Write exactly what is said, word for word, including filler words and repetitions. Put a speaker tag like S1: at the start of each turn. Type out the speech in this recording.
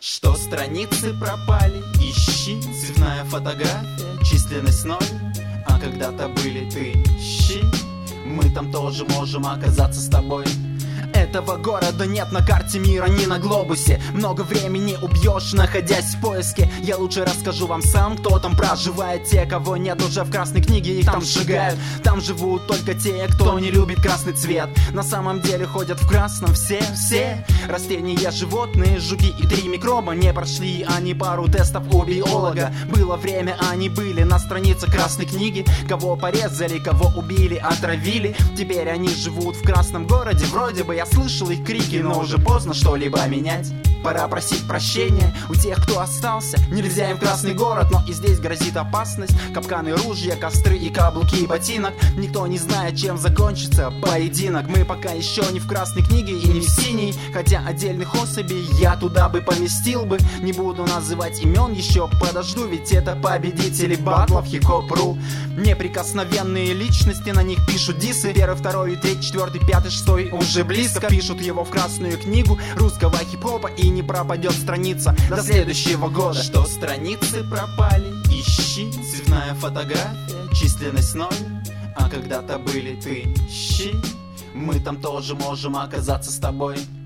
S1: Что страницы пропали, ищи. Цветная фотография, численность ноль. А когда-то были тысячи. Мы там тоже можем оказаться с тобой. Этого города нет на карте мира, ни на глобусе. Много времени убьешь, находясь в поиске. Я лучше расскажу вам сам, кто там проживает. Те, кого нет уже в красной книге, их там сжигают. Там живут только те, кто не любит красный цвет. На самом деле ходят в красном все, все. Растения, животные, жуки и три микроба. Не прошли они пару тестов у биолога. Было время, они были на странице красной книги. Кого порезали, кого убили, отравили. Теперь они живут в красном городе. Вроде бы я слышал их крики, но уже поздно что-либо менять. Пора просить прощения у тех, кто остался. Нельзя им в красный город, но и здесь грозит опасность. Капканы, ружья, костры и каблуки ботинок. Никто не знает, чем закончится поединок. Мы пока еще не в красной книге и не в синей. Хотя отдельных особей я туда бы поместил бы. Не буду называть имен, еще подожду. Ведь это победители батлов хип-хоп.ру. Неприкосновенные личности, на них пишут дисы. Первый, второй, третий, четвертый, пятый, шестой уже близко. Пишут его в красную книгу русского хип-хопа. И не пропадет страница до следующего года. Что страницы пропали, ищи. Цветная фотография, численность ноль. А когда-то были тысячи. Мы там тоже можем оказаться с тобой.